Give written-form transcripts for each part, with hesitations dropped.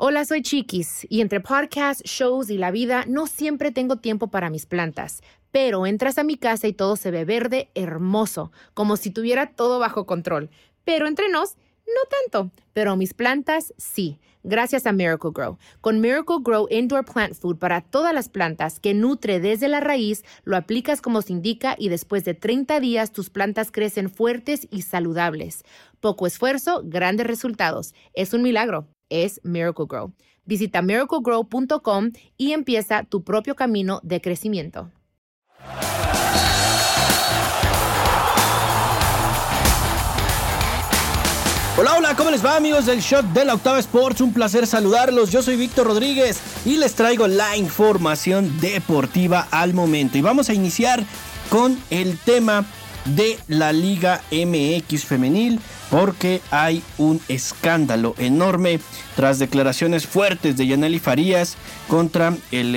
Hola, soy Chiquis y entre podcasts, shows y la vida no siempre tengo tiempo para mis plantas. Pero entras a mi casa y todo se ve verde, hermoso, como si tuviera todo bajo control. Pero entre nos, no tanto. Pero mis plantas, sí, gracias a Miracle-Gro. Con Miracle-Gro Indoor Plant Food para todas las plantas que nutre desde la raíz, lo aplicas como se indica y después de 30 días tus plantas crecen fuertes y saludables. Poco esfuerzo, grandes resultados. Es un milagro. Es Miracle-Gro. Visita miraclegrow.com y empieza tu propio camino de crecimiento. Hola, hola, ¿cómo les va, amigos del Shot de la Octava Sports? Un placer saludarlos. Yo soy Víctor Rodríguez y les traigo la información deportiva al momento. Y vamos a iniciar con el tema de la Liga MX femenil, porque hay un escándalo enorme tras declaraciones fuertes de Yanely Farías contra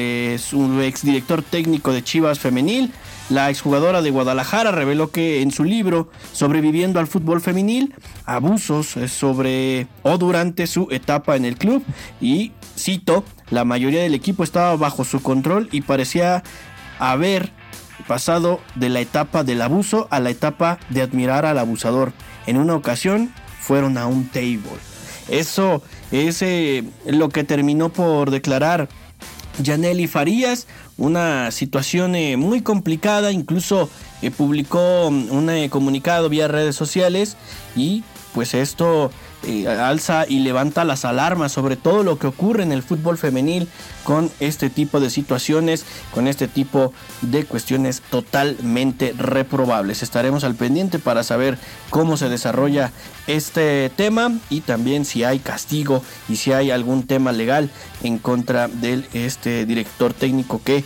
su exdirector técnico de Chivas femenil. La exjugadora de Guadalajara reveló que en su libro Sobreviviendo al fútbol femenil, abusos sobre o durante su etapa en el club, y cito, la mayoría del equipo estaba bajo su control y parecía haber pasado de la etapa del abuso a la etapa de admirar al abusador. En una ocasión fueron a un table. Eso es lo que terminó por declarar Yanely Farías. Una situación muy complicada. Incluso publicó un comunicado vía redes sociales y pues esto alza y levanta las alarmas sobre todo lo que ocurre en el fútbol femenil con este tipo de situaciones, con este tipo de cuestiones totalmente reprobables. Estaremos al pendiente para saber cómo se desarrolla este tema y también si hay castigo y si hay algún tema legal en contra de este director técnico que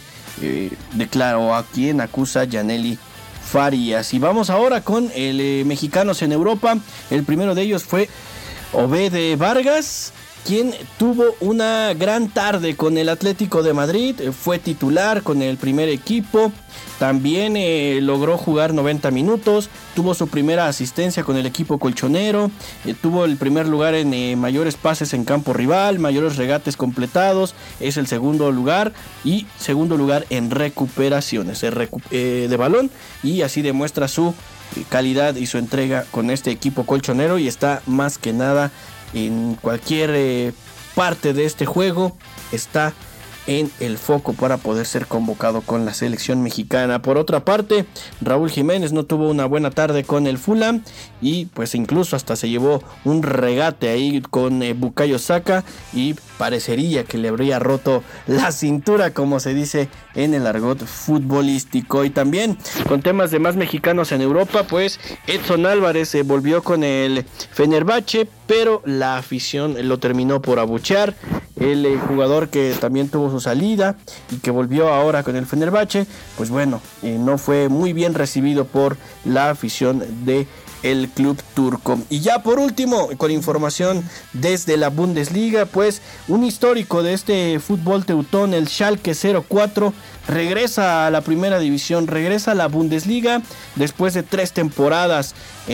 declaró a quien acusa Yanely Farías. Y vamos ahora con el mexicanos en Europa. El primero de ellos fue Obed Vargas, quien tuvo una gran tarde con el Atlético de Madrid. Fue titular con el primer equipo. También logró jugar 90 minutos. Tuvo su primera asistencia con el equipo colchonero. Tuvo el primer lugar en mayores pases en campo rival, mayores regates completados. Es el segundo lugar y segundo lugar en recuperaciones de balón. Y así demuestra su calidad y su entrega con este equipo colchonero. Y está más que nada en cualquier parte de este juego. Está en el foco para poder ser convocado con la selección mexicana. Por otra parte, Raúl Jiménez no tuvo una buena tarde con el Fulham y pues incluso hasta se llevó un regate ahí con Bukayo Saka y parecería que le habría roto la cintura, como se dice en el argot futbolístico. Y también con temas de más mexicanos en Europa, pues Edson Álvarez volvió con el Fenerbahce, pero la afición lo terminó por abuchear. El jugador que también tuvo su salida y que volvió ahora con el Fenerbahce, pues bueno, no fue muy bien recibido por la afición de el club turco. Y ya por último, con información desde la Bundesliga, pues un histórico de este fútbol teutón, el Schalke 04, regresa a la primera división, regresa a la Bundesliga después de 3 temporadas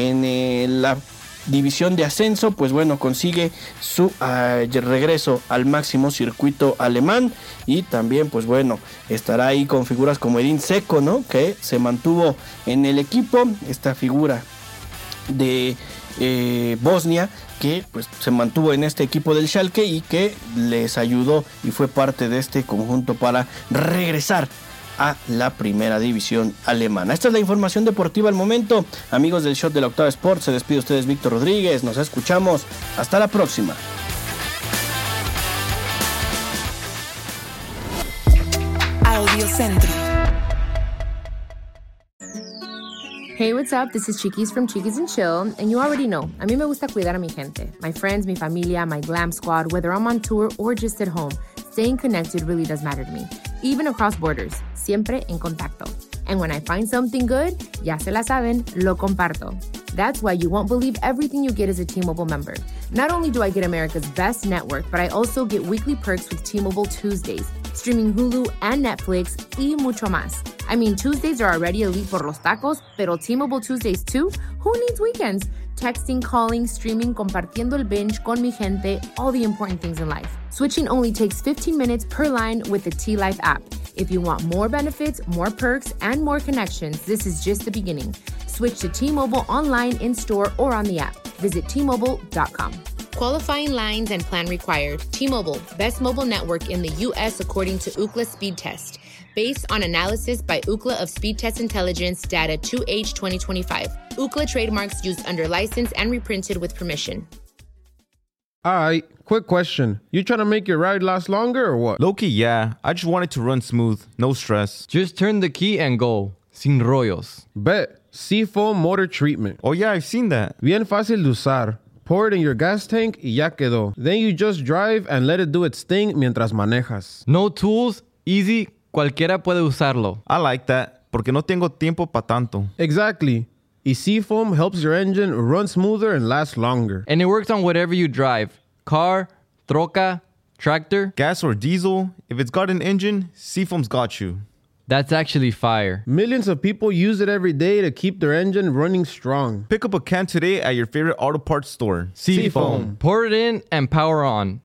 en la división de ascenso. Pues bueno, consigue su regreso al máximo circuito alemán y también pues bueno, estará ahí con figuras como Edin Dzeko, ¿no?, que se mantuvo en el equipo, esta figura de Bosnia que pues se mantuvo en este equipo del Schalke y que les ayudó y fue parte de este conjunto para regresar a la primera división alemana. Esta es la información deportiva al momento. Amigos del Shot de la Octava Sports, se despide ustedes Víctor Rodríguez. Nos escuchamos. Hasta la próxima. Audio Centro. Hey, what's up? This is Chiquis from Chiquis and Chill, and you already know, a mí me gusta cuidar a mi gente, my friends, mi familia, my glam squad, whether I'm on tour or just at home. Staying connected really does matter to me, even across borders, siempre en contacto. And when I find something good, ya se la saben, lo comparto. That's why you won't believe everything you get as a T-Mobile member. Not only do I get America's best network, but I also get weekly perks with T-Mobile Tuesdays, streaming Hulu and Netflix, y mucho más. I mean, Tuesdays are already elite por los tacos, pero T-Mobile Tuesdays too? Who needs weekends? Texting, calling, streaming, compartiendo el binge con mi gente, all the important things in life. Switching only takes 15 minutes per line with the T-Life app. If you want more benefits, more perks, and more connections, this is just the beginning. Switch to T-Mobile online, in-store, or on the app. Visit T-Mobile.com. Qualifying lines and plan required. T-Mobile, best mobile network in the U.S. according to Ookla Speed Test. Based on analysis by Ookla of Speed Test Intelligence data 2H 2025. Ookla trademarks used under license and reprinted with permission. Alright, quick question. You trying to make your ride last longer or what? Low-key, yeah. I just want it to run smooth. No stress. Just turn the key and go. Sin rollos. Bet. Seafoam motor treatment. Oh yeah, I've seen that. Bien fácil de usar. Pour it in your gas tank y ya quedó. Then you just drive and let it do its thing mientras manejas. No tools, easy, cualquiera puede usarlo. I like that, porque no tengo tiempo pa tanto. Exactly. Y Seafoam helps your engine run smoother and last longer. And it works on whatever you drive. Car, troca, tractor. Gas or diesel, if it's got an engine, Seafoam's got you. That's actually fire. Millions of people use it every day to keep their engine running strong. Pick up a can today at your favorite auto parts store. Seafoam. Pour it in and power on.